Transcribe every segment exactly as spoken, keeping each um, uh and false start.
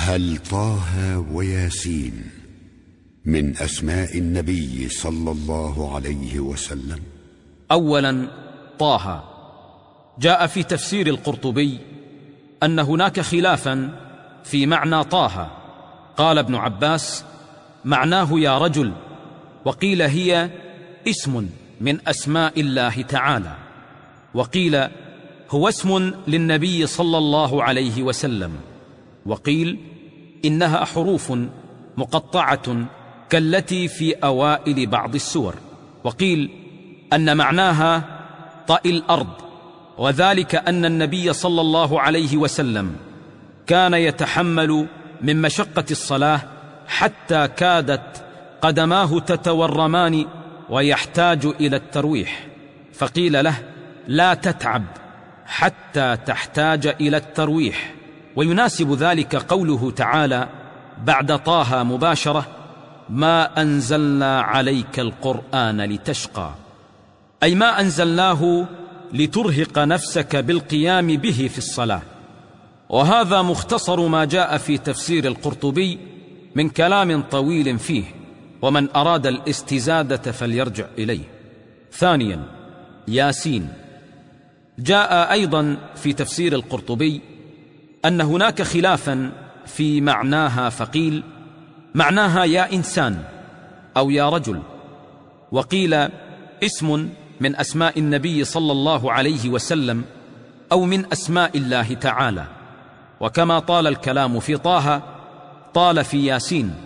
هل طه وياسين من أسماء النبي صلى الله عليه وسلم؟ أولا، طه جاء في تفسير القرطبي أن هناك خلافا في معنى طه. قال ابن عباس: معناه يا رجل، وقيل هي اسم من أسماء الله تعالى، وقيل هو اسم للنبي صلى الله عليه وسلم، وقيل إنها حروف مقطعة كالتي في أوائل بعض السور، وقيل أن معناها طأ الأرض، وذلك أن النبي صلى الله عليه وسلم كان يتحمل من مشقة الصلاة حتى كادت قدماه تتورمان ويحتاج إلى الترويح، فقيل له: لا تتعب حتى تحتاج إلى الترويح. ويناسب ذلك قوله تعالى بعد طه مباشرة: ما أنزلنا عليك القرآن لتشقى، أي ما أنزلناه لترهق نفسك بالقيام به في الصلاة. وهذا مختصر ما جاء في تفسير القرطبي من كلام طويل فيه، ومن أراد الاستزادة فليرجع إليه. ثانيا، ياسين جاء أيضا في تفسير القرطبي أن هناك خلافا في معناها، فقيل معناها يا إنسان أو يا رجل، وقيل اسم من أسماء النبي صلى الله عليه وسلم أو من أسماء الله تعالى. وكما طال الكلام في طه طال في ياسين،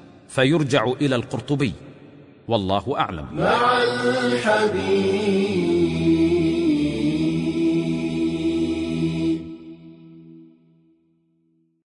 فيرجع إلى القرطبي، والله أعلم. مع الحبيب.